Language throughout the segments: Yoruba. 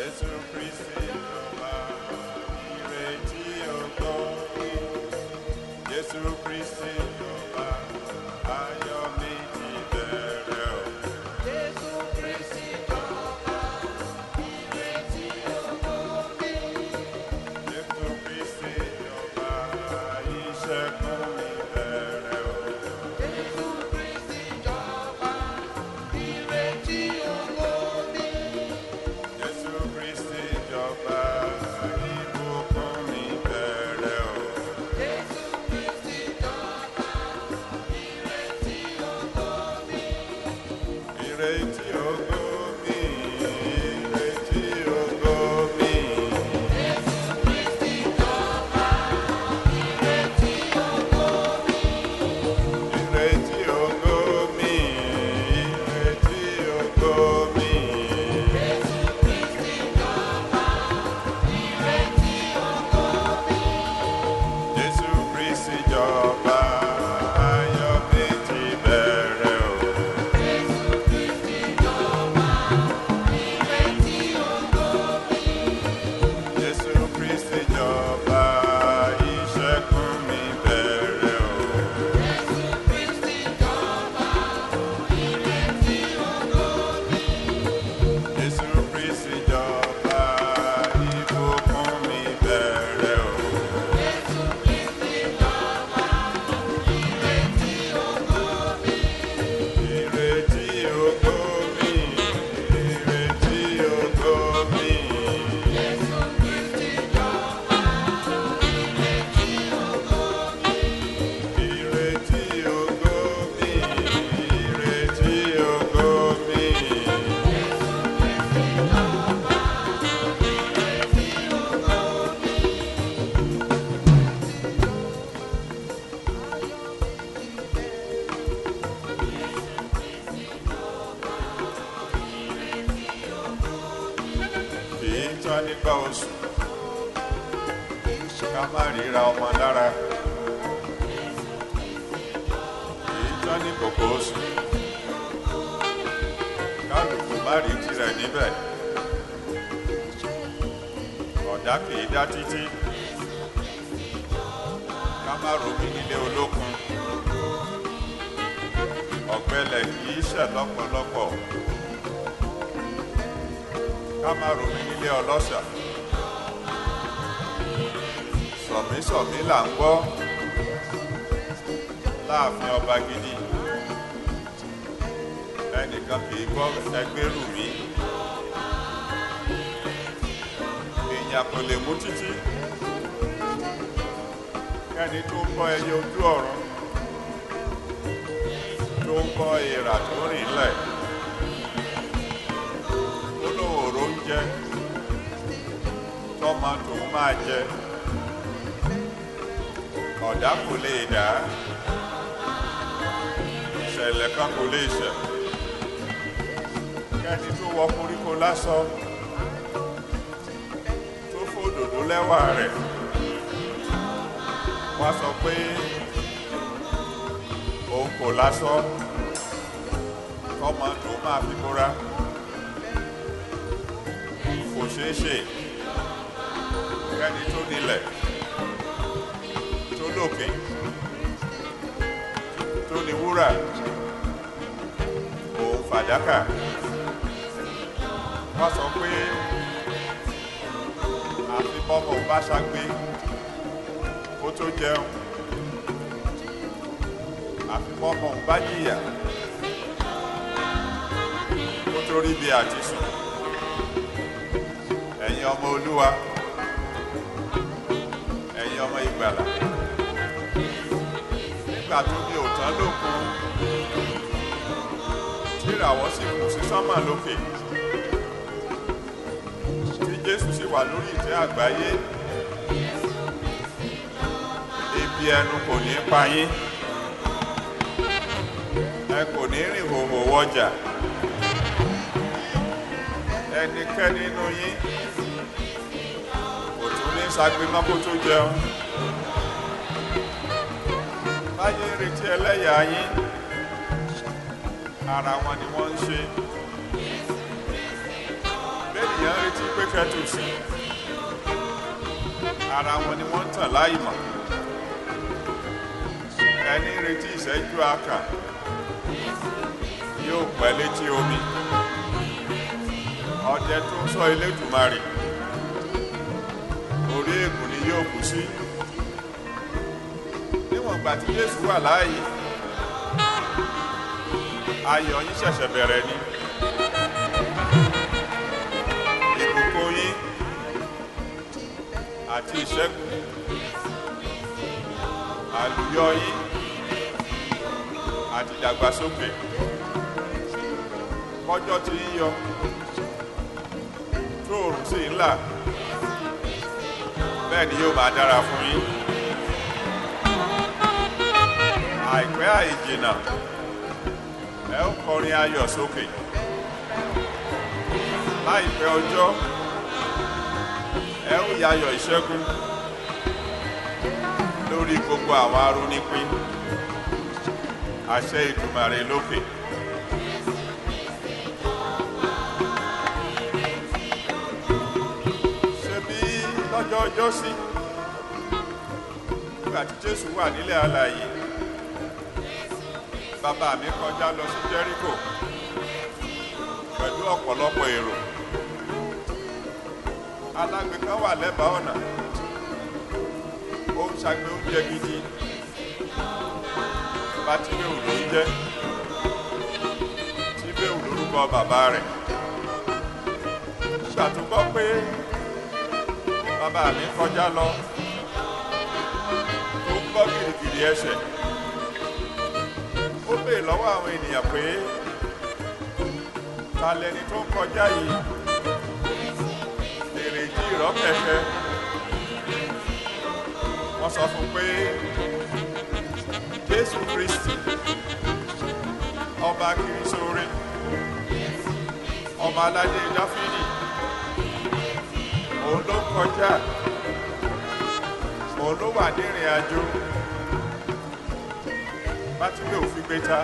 Jésù Kristi ọba ìrètí ògo mi. Jésù Kristi ọba ayọ̀ mi ti bẹ̀rẹ̀ o. Jésù Kristi jọba, ìrètí ògo mi. Jésù Kristi ọba ìṣẹ́gun mi bẹ̀rẹ̀ o. Jésù Kristi jọba, ìrètí ògo mi. Jésù Kristi jọba ìbùkún mi bẹ̀rẹ̀ o. Jésù Kristi jọba, ìrètí ògo mi. Ìrètí ògo mi, ìrètí ògo mi. Jésù Kristi jọba, ìrètí ògo mi. Ìrètí ògo mi, ìrètí ògo mi. Jésù Kristi jọba, ìrètí ògo mi. Jésù Kristi jọba, ayọ̀ mi ti bẹ̀rẹ̀ o. Jésù Kristi jọba, ìrètí ògo mi. Jésù Kristi jọba, ìṣẹ́gun mi bẹ̀rẹ̀ o. Jésù Kristi jọba, ìrètí ògo mi. Jésù Kristi jọba, ìbùkún mi bẹ̀rẹ̀ o. Jésù Kristi jọba, ìrètí ògo mi. Ìrètí ògo mi, ìrètí ògo mi. Jésù Kristi jọba, ìrètí ògo mi. Ìrètí ògo mi, ìrètí ògo mi. Jésù Kristi jọba, ìrètí ògo mi. Kì í tán nígbà oṣù, ká má ríra ọmọ lára. Kì í tán ní kòkó oṣù, kálukú má rí tirẹ̀ níbẹ̀. Ọ̀dà kì í dá títí, ká má romi nílé olókun. Ọ̀gbẹlẹ̀ kì í ṣẹ̀ lọ́pọ̀lọpọ̀, ká má romi nílé ọlọ́ṣà. Sọ̀mísọ̀mí là ń gbọ́ láàfin ọba gidi. Ẹnìkan kì í gbọ́ ẹgbẹ́rù mi. Èèyàn kò lè mú títí kẹ́ni tó ń bọ́ ẹyẹ ojú ọ̀run, tó ń bọ́ èèrà tó rìn lẹ̀, ó lóun òró ń jẹ tọ́mọ tòun máa jẹ. Ọ̀dà kò lè dá, ìṣẹ̀lẹ̀ kan kò lè ṣẹ̀. Kẹ́ni tó wọ koríko lásán, tó fòdòdó lẹ́wà rẹ̀, wá sọ pé òun kò lásán, tọ́mọ tó máa fi bóra. Kò ṣeé ṣe. Kẹ́ni tó nílẹ̀, tó lókè, tó ní wúrà, òun fàdákà, wá sọ pé àfi bọ́mọ bá ṣàgbé kó tó jẹun, àfi bọ́mọ bá jìyà kó tó rí bí àti sùn. Ẹ̀yin ọmọ Olúwa, ẹ̀yin ọmọ ìgbàlà, nígbà tó ní òtán lókun, tí ìràwọ̀ sì kù sí sánmà lókè, tí Jésù sì wà lórí ìtẹ́ àgbáyé, ebi ẹnu kò ní pa yín, ẹ kò ní rìn hòhò wọjà, ẹnikẹ́ni nínú yín kò tún ní ṣagbe mọ́ kó tó jẹun. Báyé ń retí ẹlẹ́yà yín, ara wọn ni wọ́n ń ṣe. ènìyàn ń retí pé kẹ́tùsì ara wọn ni wọ́n ń tàn láìmọ̀. Ẹni ń retí ìṣẹ́jú àkà yóò pẹ́ létí omi. Ọdẹ tó ń ṣọ́ Elédùmarè orí ègùn ni yóò kú sí. Níwọ̀n ìgbà tí Jésù wà láàyè, ayọ̀ yín ṣẹ̀ṣẹ̀ bẹ̀rẹ̀ ni. Ìbùkún yín àti ìṣẹ́gun, àlùyọ yín àti ìdàgbàsókè, kọjọ́ tí ń yọ tó òrùn sí ńlá, bẹ́ẹ̀ ni yóò máa dára fún yín. Àìpẹ́ àìjìnà ẹ ó kọrin ayọ̀ sókè. Láìpẹ́ ọjọ́ ẹ ó yayọ̀ ìṣẹ́gun lórí gbogbo àwọn arónípín. Àṣẹ Èdùmàrè lókè. Ṣebí lọ́jọ́ ọjọ́sí nígbà tí Jésù wà nílẹ̀ alààyè, bàbá mi kọjá lọ sí Jẹ́ríkò pẹ̀lú ọ̀pọ̀lọpọ̀ èrò. Alágbe kan wà lẹ́bàá ọ̀nà, ó ń ṣagbe oúnjẹ gidi. Bátíméù ló ń jẹ́, Tíméù lórúkọ bàbá rẹ̀. Nígbà tó gbọ́ pé bàbá mi kọjá lọ, tó ń gbọ́ gìrìgìrì ẹsẹ̀, ó béè lọ́wọ́ àwọn ènìyàn pé ta lẹni tó ń kọjá yìí. Èrè jí ìrọ́kẹ̀kẹ́. Wọ́n sọ fún pé Jésù Kristi, ọba Kirisore, ọmọ aládé Dáfídì, òun ló kọjá, òun ló wà ní ìrìn àjò. Bátíméù fi gbé ta,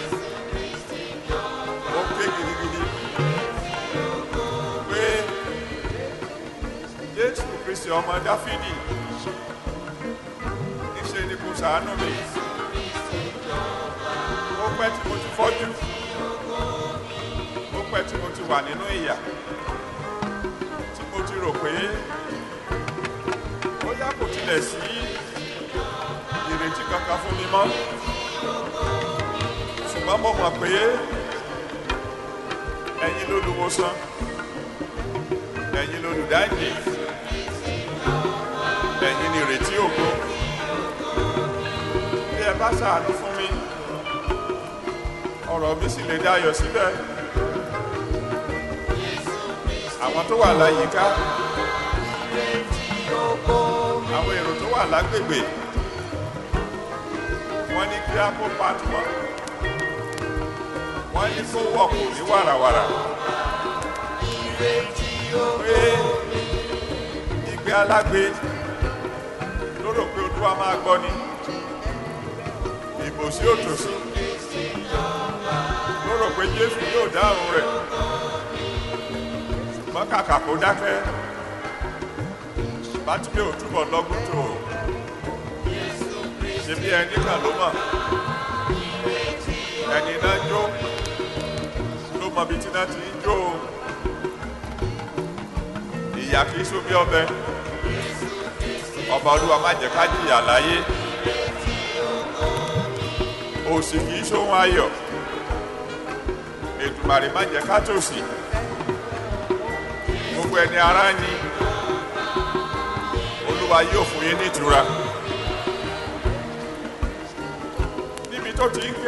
ó ké gidigidi pé Jésù Kristi ọmọ Dáfídì, níṣe ni kò ṣàánú mi. Ó pẹ́ tí mo ti fọ́jú, ó pẹ́ tí mo ti wà nínú ìyà, tí mo ti rò pé bóyá kò tilẹ̀ sí ìrètí kankan fún mi mọ́. Ṣùgbọ́n mo mọ̀ pé ẹ̀yin lolùwòsàn, ẹ̀yin lolùdáǹdè, ẹ̀yin ni ìrètí ògo. Bí ẹ bá ṣàánú fún mi, ọ̀rọ̀ mi sì lè dayọ̀ síbẹ̀. Àwọn tó wà láyìíká, àwọn èrò tó wà lágbègbè, wọ́n ní kí á kó pàtùmọ̀, wọ́n ní kó wọ̀kù ní wàràwàrà. Pé ìgbé alágbe ló rò pé Olúwa máa gbọ́ ni. Ìbòsí òtòsí ló rò pé Jésù yóò dáhùn rẹ̀. Ṣùgbọ́n kàkà kó dákẹ́, Bátíméù túbọ̀ lọ́gùn tó. Ṣé bí ẹni kan ló mọ̀? Ẹni náà jó ló mọ bí tí náà ti ń jó. Ìyà kìí sún bí ọbẹ̀. Ọba Olúwa má jẹ́ ká jìyà láyé. Òṣì kìí ṣóhun ayọ̀. Èdùmàrè má jẹ́ ká tòṣì. Gbogbo ẹni ará ni Olúwa yóò fún yín ní ìtura. Níbi tó ti ń ké,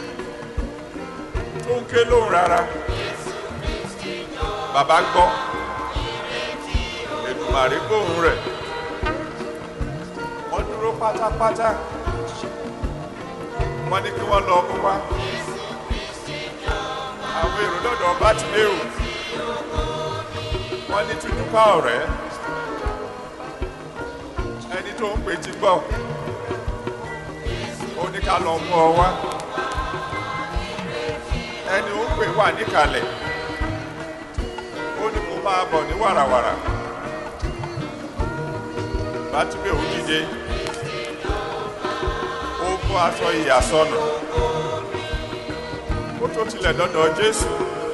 tó ń ké lóhùn rárá, bàbá gbọ́, Èdùmàrè gbóhùn rẹ̀. Wọ́n dúró pátápátá, wọ́n ní kí wọ́n lọ mú wá. Àwọn èrò lọ́dọ̀ Bátíméù, wọ́n ní túnjúká ọ̀rẹ́, ẹni tó ń pè ti gbọ́, ó ní ká lọ mú ọ wá. Ẹni ó ń pè wà níkàlẹ̀, ó ní mo máa bọ̀ ní wàràwàrà. Bátíméù dìde, ó bọ́ aṣọ ìyà sọnù. Ó tó tilẹ̀ dọ́dọ̀ Jésù,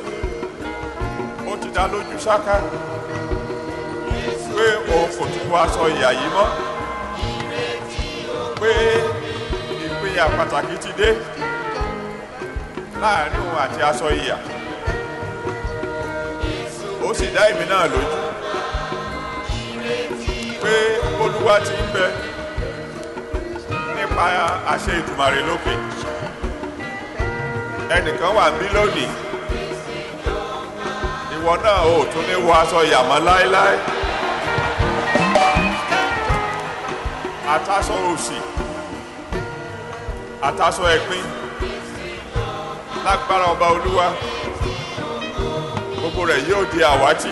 ó ti dá lójú ṣáká pé òun kò tún wọ aṣọ ìyà yìí mọ́, pé ìpínyà pàtàkì ti dé láàrin òun àti aṣọ ìyà. Ó sì dá èmi náà lójú pé Olúwa ti ń bẹ nípa àṣẹ Ìdùmarè lókè. Ẹnìkan wà bí lónìí, ìwọ náà ò tún ní wọ aṣọ ìyà mọ́ láéláé. Àtàṣọ òṣì, àtàṣọ ẹ̀pin, lágbára ọba Olúwa, gbogbo rẹ̀ yóò di àwátì.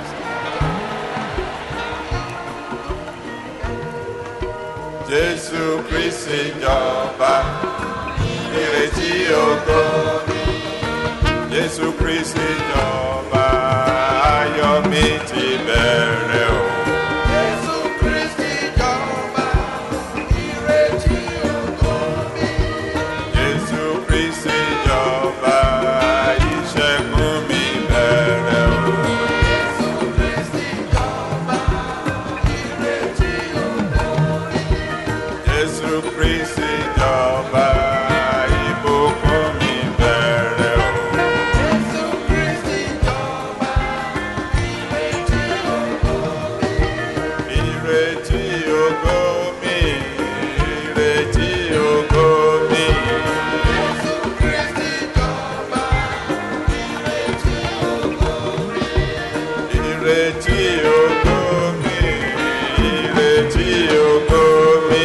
Jésù Kristi jọba, ìrètí ògo mi. Jésù Kristi jọba, ayọ̀ mi ti bẹ̀rẹ̀ o. Jésù Kristi jọba, ìrètí ògo mi. Jésù Kristi jọba, ìṣẹ́gun mi bẹ̀rẹ̀ o. Jésù Kristi jọba, ìrètí ògo mi. Jésù Kristi jọba, ìbùkún mi bẹ̀rẹ̀ o. Jésù Kristi jọba, ìrètí ògo mi. Ìrètí ògo mi, ìrètí ògo mi. Jésù Kristi jọba, ìrètí ògo mi. Ìrètí ògo mi, ìrètí ògo mi.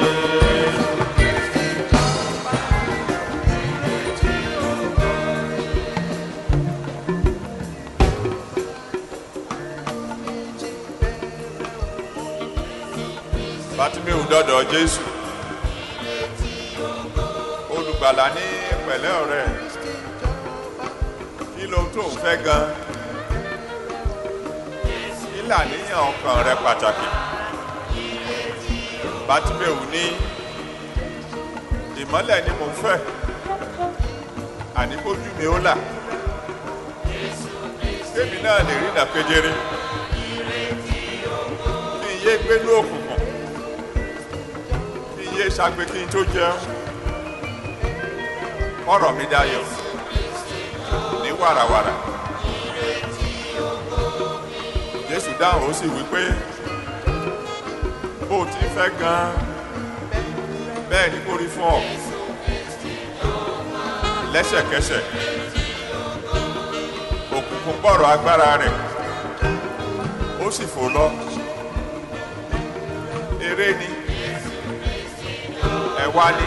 Bátíméù dọ́dọ̀ Jésù, olùgbàlà ní pẹ̀lẹ́ ọ̀rẹ́, kí ló tó ń fẹ́ gan? Kí làníyàn ọkàn rẹ pàtàkì? Bátíméù ní ìmọ́lẹ̀ ni mo fẹ́, àní kójú mi ó là, kémi náà lè rí ìdàkejere, kí n yé gbénú òkùnkùn, kí n yé ṣagbe kí n tó jẹun, ọ̀rọ̀ mi dayọ̀ ní wàràwàrà. Jésù dáhùn ó sì wí pé bó o ti fẹ́ gan-an bẹ́ẹ̀ ni kó rí fún ọ. Lẹ́sẹ̀kẹsẹ̀ òkùnkùn gbọ́rọ̀ agbára rẹ̀, ó sì fò lọ. Eré ni, ẹ̀wá ni,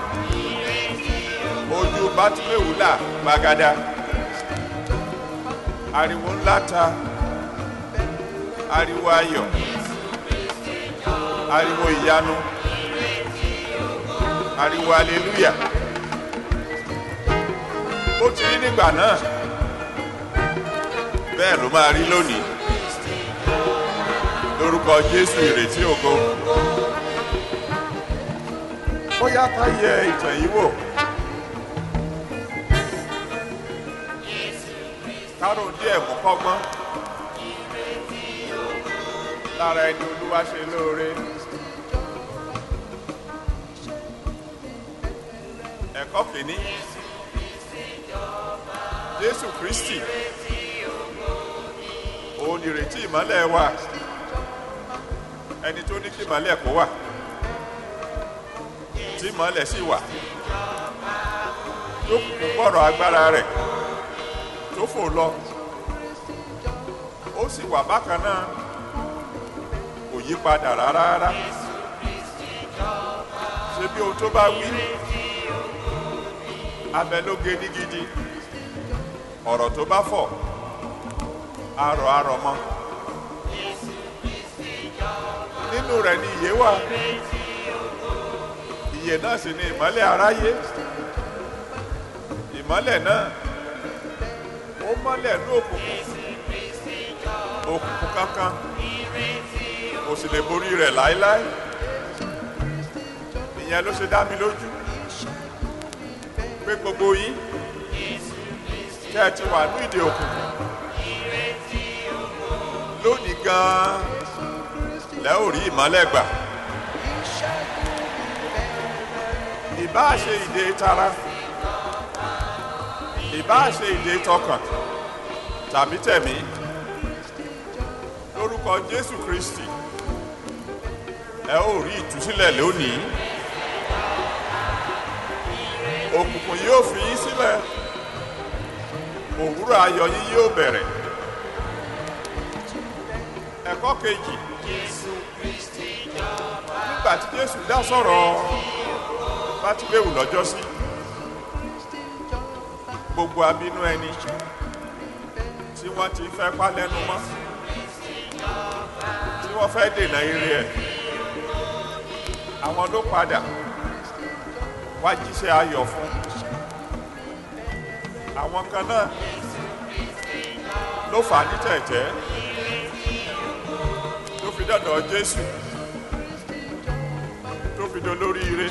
ojú Bátíméù là gbàgàdà, ariwo ńlá ta, ariwo ayọ̀, ariwo ìyanu, ariwo aleluya. Ó ti rí nígbà náà, bẹ́ẹ̀ ló máa rí lónìí, lórúkọ Jésù ìrètí ògo. Bóyá ká yẹ ìtàn yìí wò, kárò díẹ̀ mú kọ́gbọ́n lára ẹni Olúwa ṣe lóore. Ẹ̀kọ́ kìíní, Jésù Kristi, òun ni ìrètí ìmọ́lẹ̀ wa, ẹni tó ní kí ìmọ́lẹ̀ kó wà, tí ìmọ́lẹ̀ sì wà, tó kún gbọ́rọ̀ agbára rẹ̀, tó fò lọ, ó sì wà bákan náà, kò yí padà rárá. Ṣé bí ohun tó bá wí, abẹ ló gé ní gidi, ọ̀rọ̀ tó bá fọ̀, arọ̀ mọ́. Nínú rẹ̀ ni ìyè wà, ìyè náà sì ni ìmọ́lẹ̀ aráyé. Ìmọ́lẹ̀ náà ó mọ́lẹ̀ ní òkùnkùn, òkùnkùn kankan kò sì lè borí rẹ̀ láéláé. Ìyẹn ló ṣe dá mi lójú pé gbogbo yín tẹ́ ẹ ti wà ní ìdè òkùnkùn lónìí gan-an lẹ́ ò rí ìmọ́lẹ̀ gbà. Ìbáà ṣe ìdè tara, ìbáà ṣe ìdè tọkàn tàbí tẹ̀mí, lórúkọ Jésù Kristi ẹ ó rí ìtúsílẹ̀ lónìí. Òkùnkùn yóò fi yín sílẹ̀, òwúrọ̀ ayọ̀ yín yóò bẹ̀rẹ̀. Ẹ̀kọ́ kejì, nígbà tí Jésù dá sọ̀rọ̀ Bátíméù lọ́jọ́sí, gbogbo abínú ẹni tí wọ́n ti fẹ́ pa lẹ́nu mọ́, tí wọ́n fẹ́ dènà ire ẹ̀, àwọn ló padà wá jíṣẹ́ ayọ̀ fún. Àwọn kan náà ló fà á ní tẹ̀tẹ̀ tó fi dọ̀dọ̀ Jésù tó fi dolórí ire.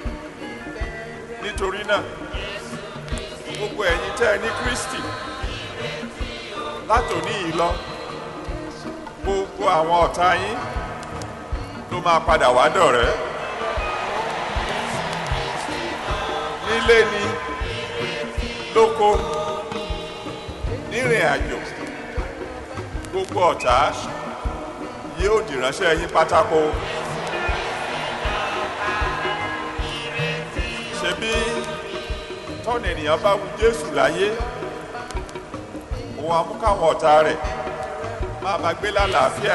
Nítorí náà gbogbo ẹ̀yin tẹ́ ẹ ní Kristi látòní yìí lọ, gbogbo àwọn ọ̀tá yín ló máa padà wá dọ̀rẹ́. Nílé ni, lóko, nírìn àjò, gbogbo ọ̀tá yóò dìránṣẹ́ yín pátákó. Ṣebí tọ́nà ènìyàn bá wu Jésù láyé, òun amúkáwọn ọ̀tá rẹ̀ máa gbé lálàáfíà.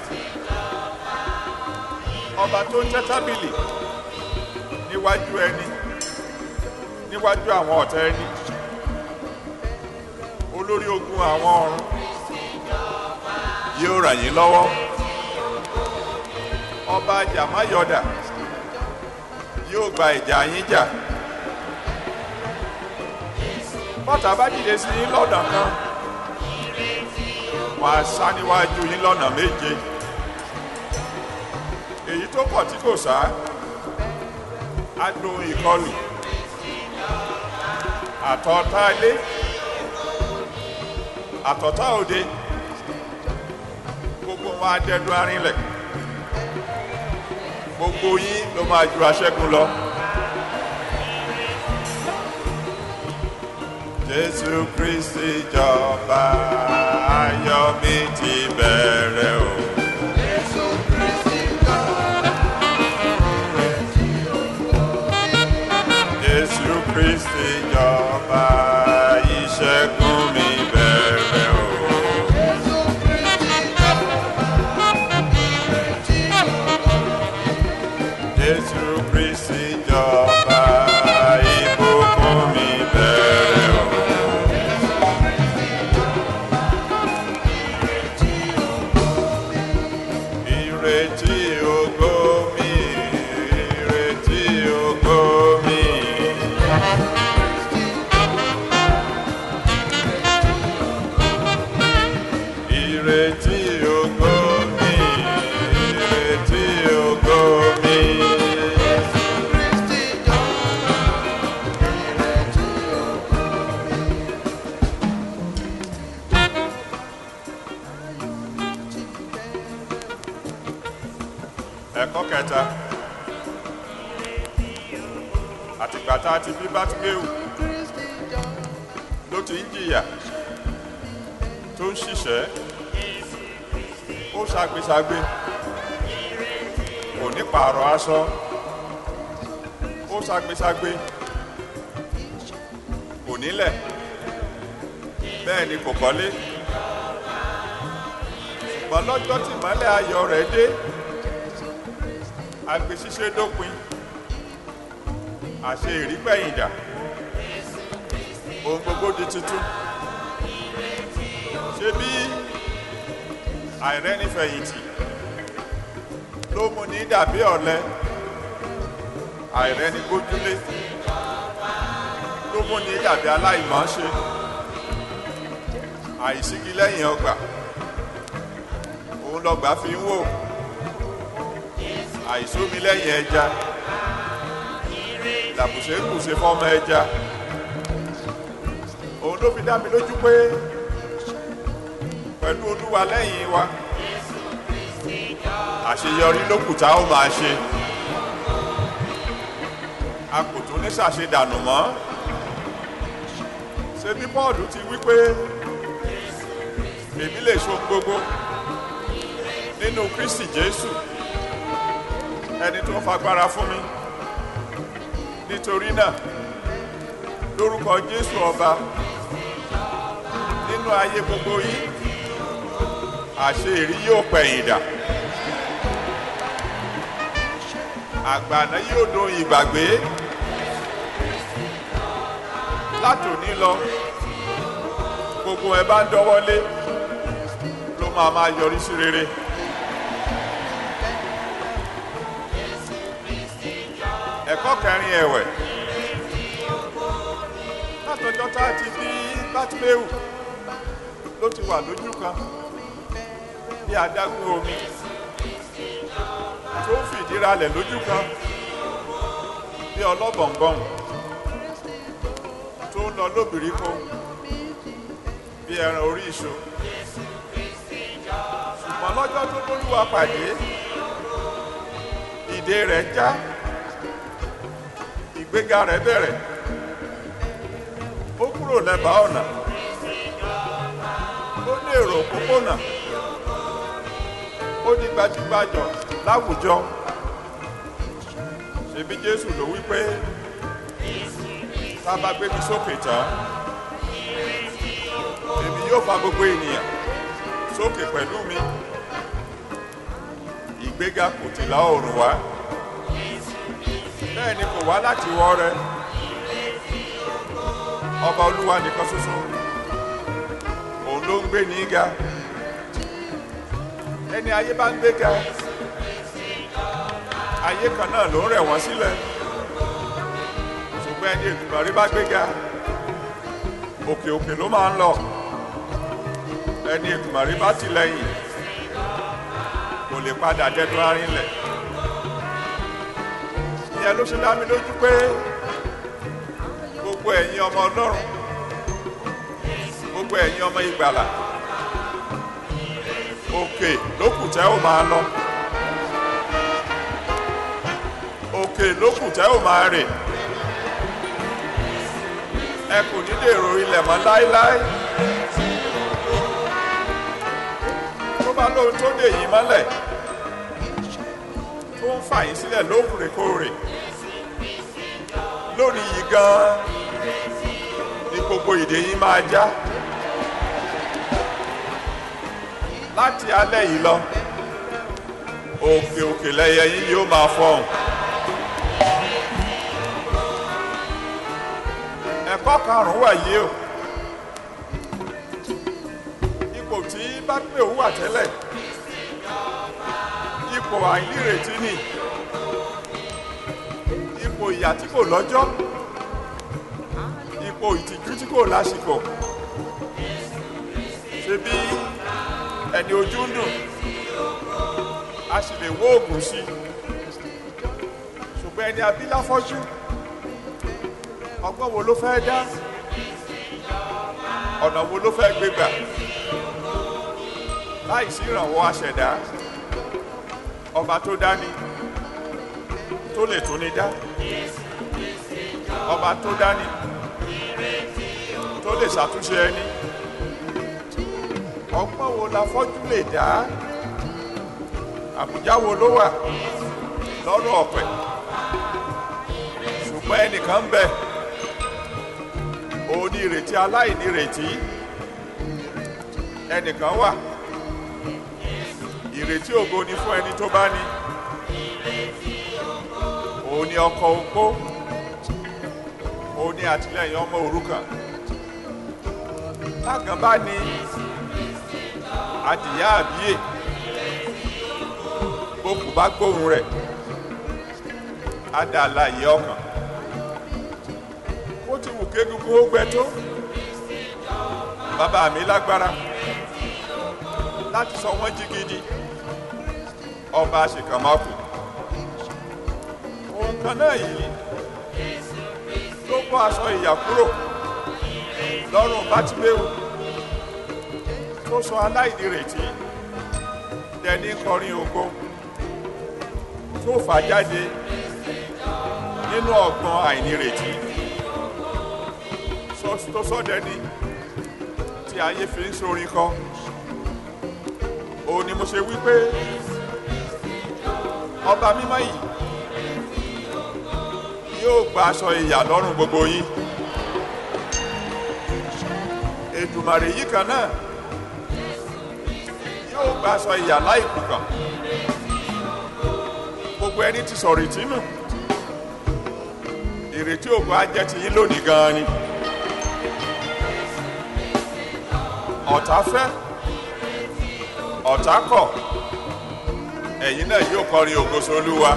Ọba tó ń tẹ́ tábìlì níwájú ẹni, níwájú àwọn ọ̀tá ẹni, olórí ogun àwọn ọ̀run yóò ràn yín lọ́wọ́. Ọba jàmáyọ̀dà yóò gba ìjà yín jà. Bọ́tà bá dìde sí yín lọ́nà kan, wọ́n á sá níwájú yín lọ́nà méje. Èyí tó kọ̀ tí kò sá á dohun ìkọlù. Àtọ̀tá ilé, àtọ̀tá òde, gbogbo wọn á dẹdun arinlẹ̀. Gbogbo yín ló máa ju aṣẹ́gun lọ. Jésù Kristi jọba, ayọ̀ mi ti bẹ̀rẹ̀ o. Jésù Kristi jọba, ìrètí ògo mi. Jésù Kristi jọba, ìṣẹ́gun mi bẹ̀rẹ̀ o. Jésù Kristi jọba, ìrètí ògo mi. Jésù Kristi jọba, ìbùkún mi bẹ̀rẹ̀ o. Ìrètí ògo mi, ìrètí ògo mi. Ìrètí ògo mi, ìrètí ògo mi. Kristi jọba, ìrètí ògo mi. Ẹ̀kọ́ kẹta, àtìgbà tá a ti bí Bátíméù Kristi jọba, ló ti ń jìyà tó ń ṣiṣẹ́, ó ṣagbeṣagbe, kò ní pààrọ̀ aṣọ, ó ṣagbeṣagbe, kò nílẹ̀, bẹ́ẹ̀ ni kò kọ́lé. Ṣùgbọ́n lọ́jọ́ tí ìmọ́lẹ̀ ayọ̀ rẹ̀ dé, agbe ṣíṣe dópin, àṣe ìrígbẹ̀yìndà, ohun gbogbo di tuntun. Ṣé bí àìrẹ́nifẹ̀yìntì ló mú ní dàbí ọ̀lẹ, àìrẹ́nigbójúlé ló mú ní dàbí aláìmọ̀ọ́ṣe, àìsígi lẹ́yìn ọgbà òun lọgbà fi ń wò àìsómi lẹ́yìn ẹja làbùṣẹ́kùṣe fọ́mọ ẹja. Òun ló fi dá mi lójú pé pẹ̀lú Olúwa lẹ́yìn wa àṣeyọrí ló kù tá ó máa ṣe. A kò tún ní ṣàṣedànù mọ́. Ṣé bí Pọ́ọ̀lù ti wí pé èmi lè ṣohun gbogbo nínú Kristi Jésù ẹni tó fagbára fún mi. Nítorí náà lórúkọ Jésù ọba nínú ayé gbogbo yìí àṣeyọrí yóò pẹ̀yìn dà. Àgbàná yóò dohun ìgbàgbé. Látòní lọ gbogbo ẹ bá ń dọ́wọ́lé ló máa yọrí sí rere. Ẹ̀kọ́ kẹrin ẹ̀wẹ̀ látọjọ́ tá a ti bí Bátíméù ló ti wà lójú kan bí adágún omi tó ń fìdí ralẹ̀ lójú kan bí ọlọ́bọ̀ngbọ̀n tó ń lọ lóbìríko bí ẹran orí ìṣó. Ṣùgbọ́n lọ́jọ́ tó b'Olúwa pàdé ìdè rẹ̀ já, ìgbéga rẹ̀ bẹ̀rẹ̀. Ó kúrò lẹ́bàá ọ̀nà, ó ní èrò òpópónà, ó di gbajúgbajù láwùjọ. Ṣebí Jésù ló wí pé tá a bá gbé mi sókè tán èmi yóò fa gbogbo ènìyàn sókè pẹ̀lú mi. Ìgbéga kò tìlà oòrùn wá, bẹ́ẹ̀ ni kò wá láti wọ́ rẹ. Ọba Olúwa nìkan ṣoṣo òun ló ń gbé ní ga. Ẹni ayé bá ń gbé ga ayé kan náà ló ń rẹ̀ wọ́n sílẹ̀. Ṣùgbọ́n ẹni Èdùmàrè bá gbé ga òkè òkè ló máa ń lọ. Ẹni Èdùmàrè bá tì lẹ́yìn kò lè padà dẹ́dún arínlẹ̀. Ìyẹn ló ṣe dá mi lójú pé gbogbo ẹ̀yin ọmọ Ọlọ́run, gbogbo ẹ̀yin ọmọ ìgbàlà, òkè ló kù tẹ́ ò máa lọ, òkè ló kù tẹ́ ò máa rè. Ẹ kò ní dèrò ilẹ̀ mọ́ láéláé. Tó bá lóhun tó dè yín mọ́lẹ̀ tó ń fà yín sílẹ̀ lóòrèkóòrè lórí yìí gan-an ni gbogbo ìdè yín máa já. Láti alẹ́ yìí lọ òkè òkè lẹ́yẹ yín yóò máa fọhùn. Ẹ̀kọ́ karùn-ún wà yìí o. Ipò tí Bátíméù wà tẹ́lẹ̀ ipò àìnírètí ni, ipò ìyà tí kò lọ́jọ́, ipò ìtìjú tí kò lásìkò. Ṣebí ẹni ojú ń dùn a sì lè wó oògùn sí, ṣùgbọ́n ẹni abíláfọ́jú ọgbọ́n wo ló fẹ́ dá, ọ̀nà wo ló fẹ́ gbégbà láìsí ìrànwọ́ aṣẹ̀dá. Ọba tó dání tó lè tún ní dá, ọba tó dání tó lè ṣàtúnṣe ẹni. Ọgbọ́n wo la fọ́jú lè dá, àbùjá wo ló wà lọ́rọ̀ ọ̀pẹ. Ṣùgbọ́n ẹnìkan ń bẹ òun ní ìrètí aláìnírètí. Ẹnìkan wà ìrètí ògo ni fún ẹni tó bá ní. Òun ni ọkọ opó, òun ni àtìlẹ́yìn ọmọ òrukàn. Tágàn bá ní adìyẹ àbíyè bókù bá gbóhùn rẹ̀ á dá láàyè ọkàn. Ó ti wù kégungun ó gbẹ tó, bàbá mi lágbára láti sọ wọ́n jí gidi. ọba àṣekàmákù. Ohun kan náà yìí ló bọ́ aṣọ ìyà kúrò lọ́rùn Bátíméù, tó sọ aláìnírètí dẹni kọrin ògo, tó fà jáde nínú ọgbọ́n àìnírètí, tó sọ dẹni tí ayé fi ń sorin kọ. Òun ni mo ṣe wí pé ọba mímọ́ yìí yóò gba aṣọ ìyà lọ́rùn gbogbo yín. Èdùmàrè yìí kan náà yóò gba aṣọ ìyà láìkù kan. Gbogbo ẹni tí sọ̀rọ̀ ìtínú, ìrètí ògo á jẹ́ ti yín lónìí gan-an ni. Ọ̀tá fẹ́, ọ̀tá kọ̀, ẹ̀yin náà yóò kọrin ògo s'Olúwa.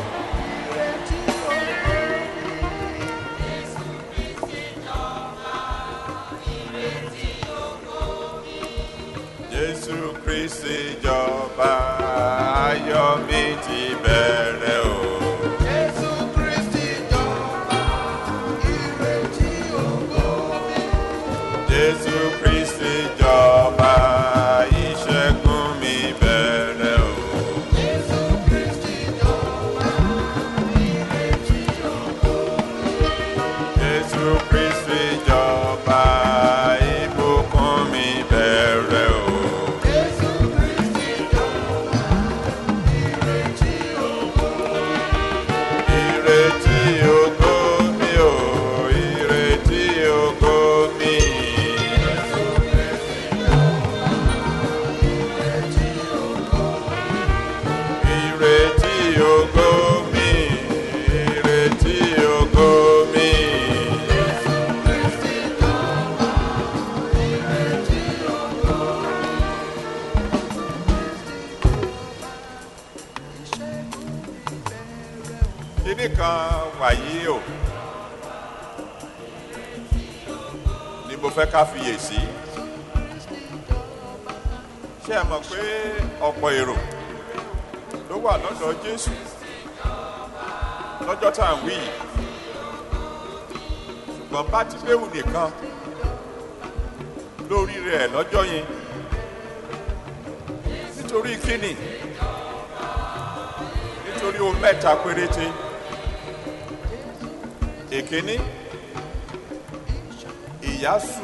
Jésù Kristi jọba, ayọ̀ mi ti bẹ̀rẹ̀ o. Jésù Kristi jọba, ìrètí ògo mi. Jésù Kristi jọba, ìṣẹ́gun mi bẹ̀rẹ̀ o. Jésù Kristi jọba, ìrètí ògo mi. Jésù Kristi jọba, ìbùkún mi bẹ̀rẹ̀ o. Jésù Kristi jọba, ìrètí ògo mi. Ìrètí ògo mi o, ìrètí ògo mi. Jésù Kristi jọba, ìrètí ògo mi. Ìrètí ògo mi, ìrètí ògo mi. Jésù Kristi jọba, ìrètí ògo mi. Ìṣẹ́gun mi bẹ̀rẹ̀ o. Kíní kan wàyí o ni mo fẹ́ ká fiyèsí. Ṣé ẹ mọ̀ pé ọ̀pọ̀ èrò ló wà lọ́dọ̀ Jésù lọ́jọ́ tá à ń wí yìí, ṣùgbọ́n Bátíméù nìkan lórí rẹ̀ lọ́jọ́ yẹn. Nítorí kíni? Nítorí ohun mẹ́ta péréte. Èkíní, ìyà sú.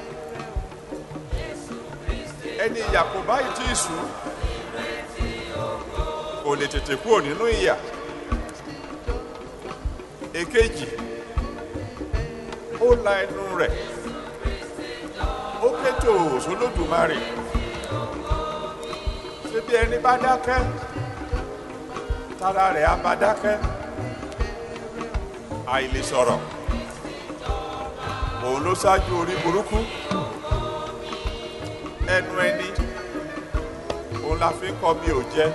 Ẹni ìyà kò báyìí tí ì sú kò lè tètè kúrò nínú ìyà. Èkejì, ó la ẹnu rẹ̀, ó ké tòò s'Olódùmarè. Ṣé bí ẹni bá dákẹ́, tara rẹ̀ á bá dákẹ́. Àìlè sọ̀rọ̀, òun ló ṣáájú orí burúkú. Ẹnu ẹni òun la fi ń kọ́ bí ò jẹ́.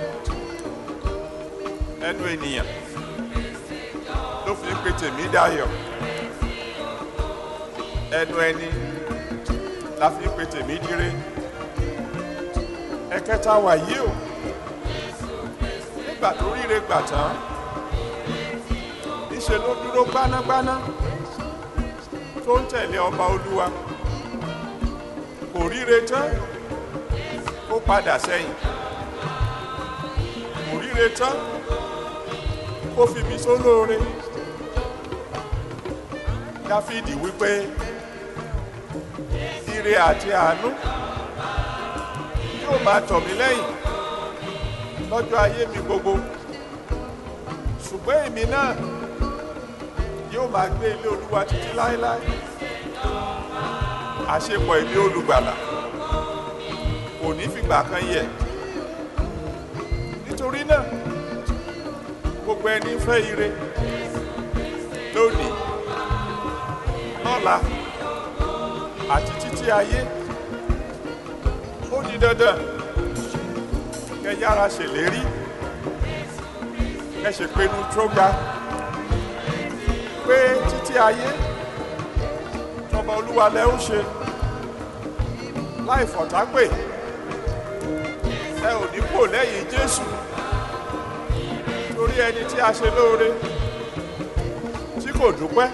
Ẹnu ènìyàn ló fi ń pe tèmi dayọ̀. Ẹnu ẹni la fi ń pe tèmi dire. Ẹ̀kẹta wàyí o, nígbà tó ríre gbà tán, níṣe ló dúró gbánágbáná tó ń tẹ̀lé ọba Olúwa. Kò ríre tán kó padà sẹ́yìn, kò ríre tán kó fibi sólóore. Dáfídì wípé ire àti àánú yóò máa tọ̀ mí lẹ́yìn lọ́jọ́ ayé mi gbogbo, ṣùgbọ́n èmi náà yóò máa gbé ilé Olúwa títí láéláé. Àṣepọ̀ ilé olùgbàlà kò ní fìgbà kan yẹ̀. Nítorí náà, gbogbo ẹni fẹ́ ire lónìí, lọ́la àti títí ayé, ó di dandan kẹ́ yára ṣèlérí, kẹ́ ṣèpinnu tó ga pé títí ayé tọba Olúwa lẹ ó ṣe láì fọ̀tápè. Ẹ ò ní kò lẹ́yìn Jésù torí ẹni tí a ṣe lóore tí kò dúpẹ́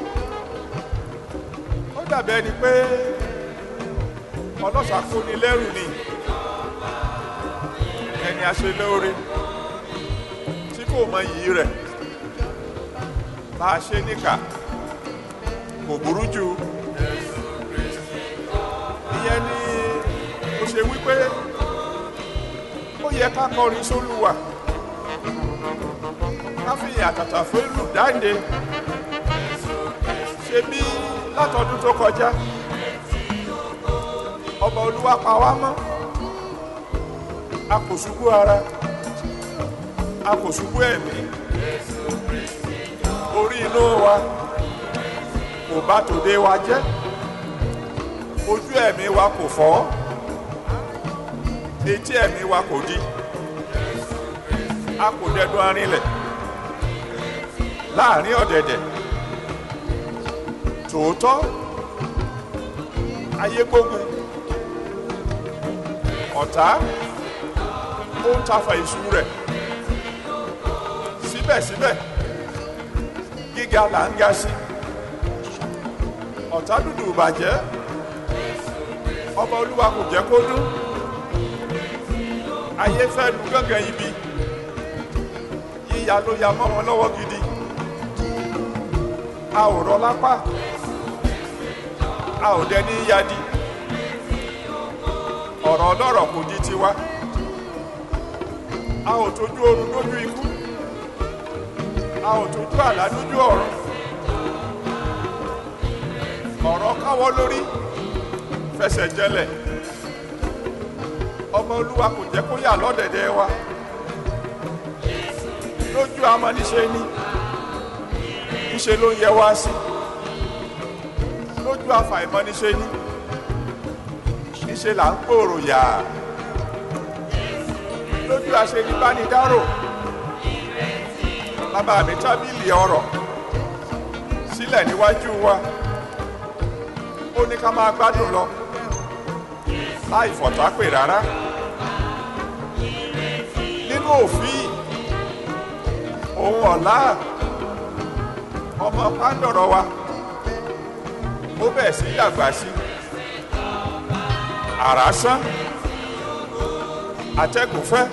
ó dàbí ẹni pé ọlọ́ṣà kó ni lẹ́rù ni. Ẹni a ṣe lóore tí kò mọ iyì rẹ̀ bá a ṣe níkà kò burú jù. Ìyẹn ni ó ṣe wípé ó yẹ ká kọrin sólúwa ká fi àtàtà fẹ́lú dáǹde. Ṣe bí látọdún tó kọjá ọba Olúwa pa wá mọ́, a kò ṣubú ara, a kò ṣubú ẹ̀mí, orí inú wa kò bà tòde wa jẹ́, ojú ẹ̀mí wa kò fọ́, etí ẹ̀mí wa kò di, a kò dẹdun arinlẹ̀ láàrin ọ̀dẹ̀dẹ̀. Tòótọ́ ayé gbógun, ọ̀tá ó ń tafa ìṣú rẹ̀, síbẹ̀síbẹ̀ gíga là ń ga sí. Ọ̀tá dúdú bàjẹ́, ọba Olúwa kò jẹ́ kó dún. Ayé fẹ́ lu gángan ibi, yíya ló ya mọ́ wọn lọ́wọ́ gidi. A ò rọ lápá, a ò dẹni yadi. Ọ̀rọ̀ ọlọ́rọ̀ kò di tiwa, a ò tójú oorun lójú ikú, a ò tójú àlá lójú ọ̀run. Ọ̀rọ̀ káwọ́ lórí fẹsẹ̀ jẹlẹ̀, ọmọ Olúwa kò jẹ́ kó yà lọ́dẹ̀dẹ̀ wa. Lójú amọ́niṣe ni níṣe ló ń yẹ wá sí, lójú afàìmọ́niṣe ni níṣe là ń gbòòrò yà, lójú aṣenibánidárò bàbá mi tábìlì ọrọ̀ sílẹ̀ níwájú wa, ó ní ká máa gbádùn lọ láì fọ̀tápè rárá. Nínú òfin ohun ọ̀la ọmọ pàǹdọ̀rọ̀ wa ó bẹ̀ sí dàgbà sí, àrá sán, atẹ́gùn fẹ́,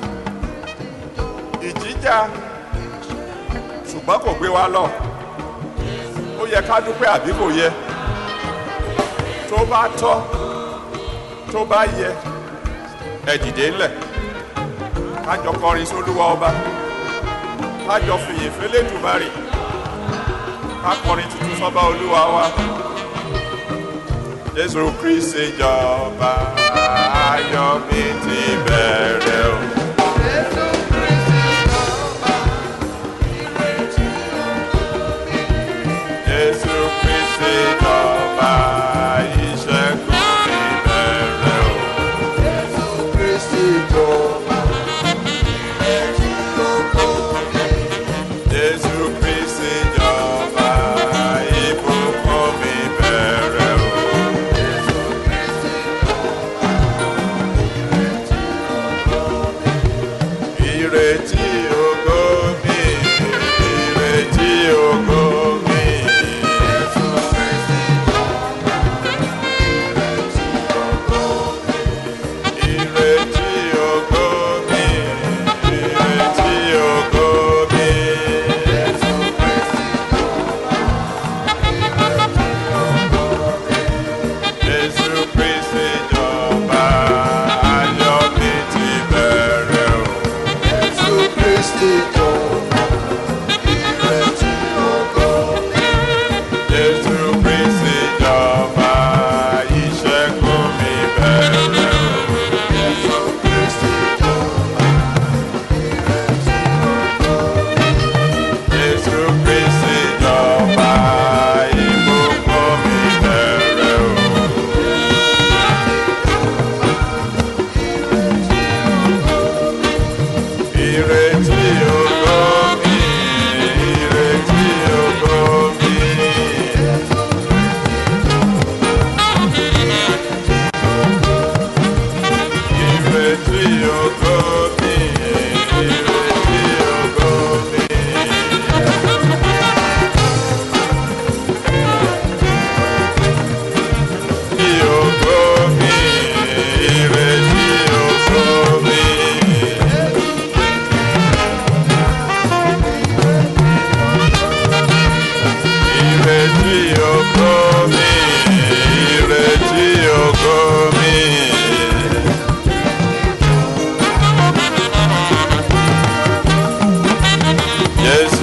ìjì jà, ṣùgbọ́n kò gbé wa lọ. Ó yẹ ká dúpẹ́ àbí kò yẹ? Tó bá tọ́, tó bá yẹ, ẹ dìde ńlẹ̀ ká jọ kọrin sólúwa ọba, ká jọ fìyìn f'Elédùmarè, ká kọrin tuntun sọ́ba Olúwa wa. Jésù Kristi jọba, ayọ̀ mi ti bẹ̀rẹ̀ o. Jésù Kristi jọba, ìrètí ògo mi. Jésù Kristi jọba, ìṣẹ́gun mi bẹ̀rẹ̀ o. Jésù Kristi jọba, ìrètí ògo mi. Jésù Kristi jọba, ìbùkún mi bẹ̀rẹ̀ o. Jésù Kristi jọba, ìrètí ògo mi. Ìrètí ògo mi, ìrètí ògo mi. Jésù Kristi jọba, ìrètí ògo mi. Ìrètí ògo mi, ìrètí ògo mi. Jésù Kristi jọba, ìrètí ògo mi. Jésù Kristi jọba, ayọ̀ mi ti bẹ̀rẹ̀ o. Jésù Kristi jọba, ìrètí ògo mi. Jésù Kristi jọba, ìṣẹ́gun mi bẹ̀rẹ̀ o. Jésù Kristi jọba, ìrètí ògo mi. Jésù Kristi jọba, ìbùkún mi bẹ̀rẹ̀ o. Ìrètí ògo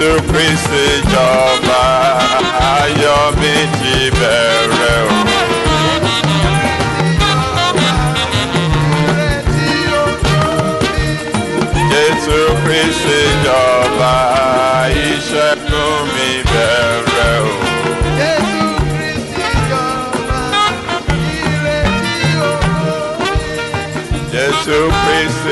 Jésù Kristi jọba, ayọ̀ mi ti bẹ̀rẹ̀ o. Jésù Kristi jọba, ìṣẹ́gun mi bẹ̀rẹ̀ o. Jésù Kristi